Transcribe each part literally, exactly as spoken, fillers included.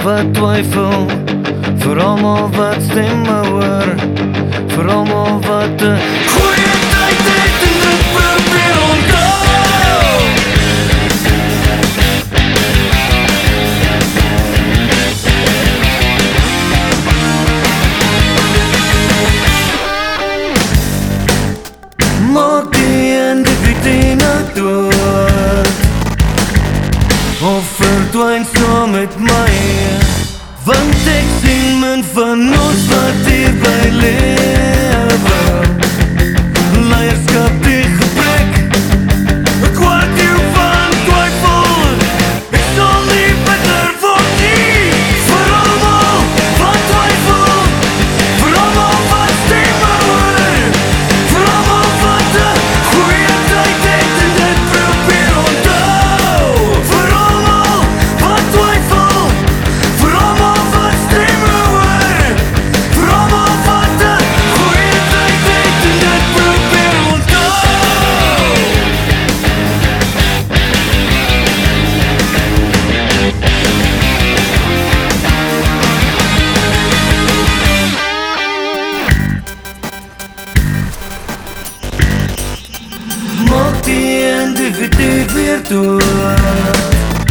wat twyfel, vir almal wat stemme hoor, vir almal wat 'n goeie tyd het en dit probeer onthou. Maak die individu nou dood, of verdwyn saam met my, want ek sien min van ons wat hier by lewe. Leierskap die gebrek, 'n kwartier van twyfel, ek sal nie bitter word nie, vir almal wat twyfel, vir almal wat stemme hoor, vir almal wat 'n goeie tyd het en dit probeer onthou, vir almal wat twyfel, vir almal wat stemme hoor, vir almal wat 'n goeie tyd het en dit probeer onthou. Maak die individu weer dood,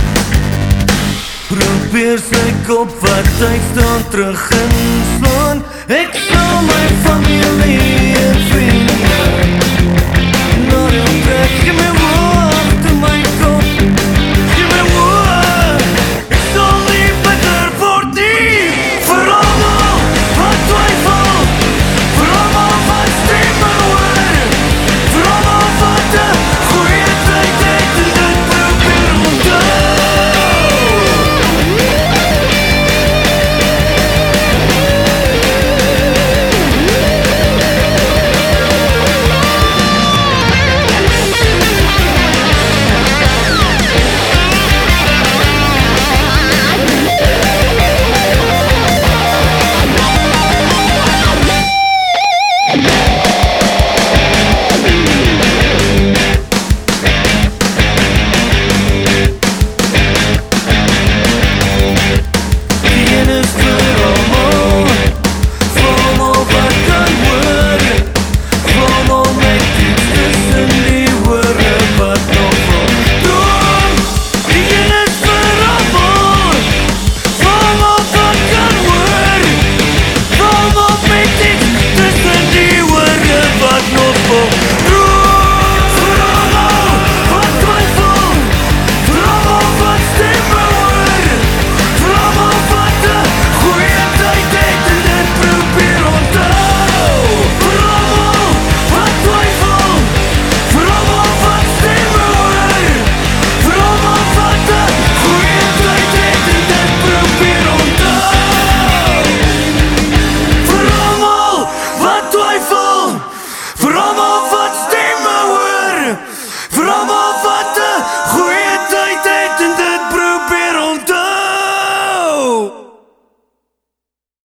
probeer sy kop wat tyd staan terug inslaan. Ek sal my familie en vriende na die plek, give me